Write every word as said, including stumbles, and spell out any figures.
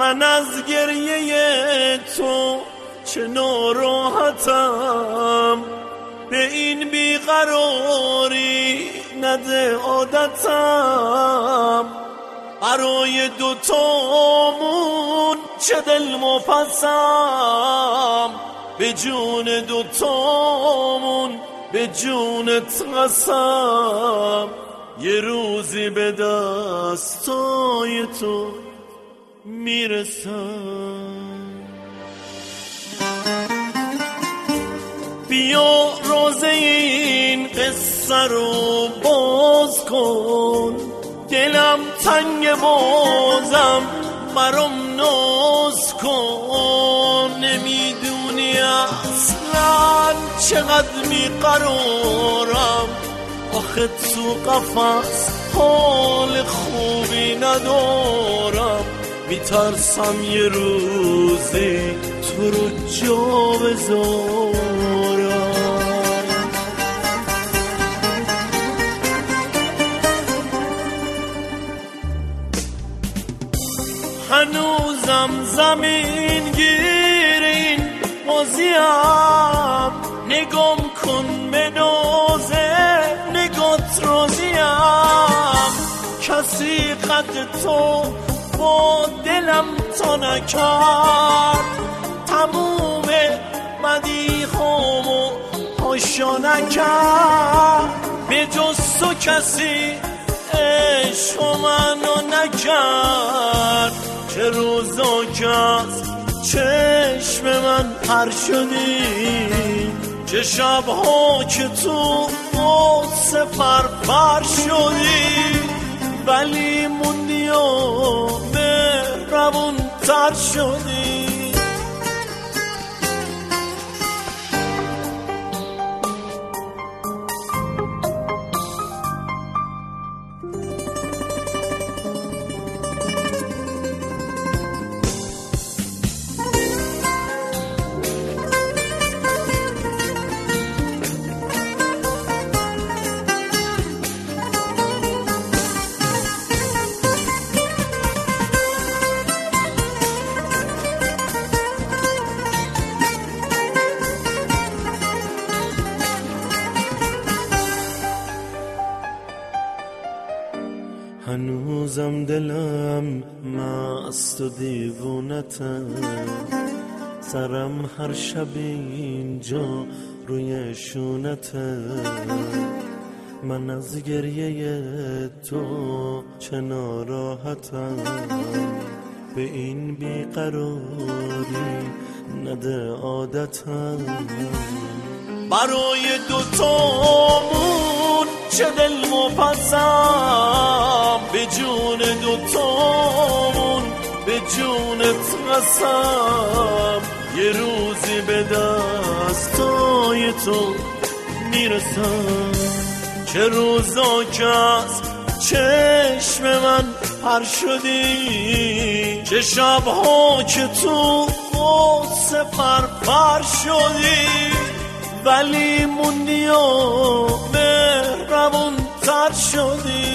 من از گریه تو چه ناراحتم، به این بیقراری نده عادتم. برای دوتامون چه دل مپسم، به جون دوتامون به جونت قسم. یه روزی به دستای تو میرسم. بیا روزه این قصه رو باز کن، دلم تنگ بازم برام ناز کن. نمیدونی اصلا چقدر میقرارم، آخه تو قفس حال خوبی ندارم. میترسم یه روزی تو رو جا بذارم. هنوزم زمین گیر این بازیم، نگام کن به نازه نگات راضیم. کسی قد تو با دلم تا نکرد، تموم مدیحامو پاشا نکرد. به جز تو کسی عشق منو نکرد، چه روزا که از چشم من پر شدی، چه شبها که تو قدس فرفر شدی. ولی موندی و مهربون تر شدی. هنوزم دلم مست و دیوونتم، سرم هر شب اینجا روی شونتم. من از گریه تو چه ناراحتم، به این بیقراری نده عادتم. برای دوتامون چه دل مپسم، به جون دوتامون به جونت قسم. یه روزی به دستای تو میرسم. چه روزا که از چشم من پر شدی، چه شبها که تو قدس فرفر شدی. ولی موندی و مهربون تر شدی.